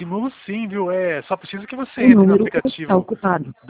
simulo sim, viu? Só preciso que você O entre no número aplicativo está ocupado.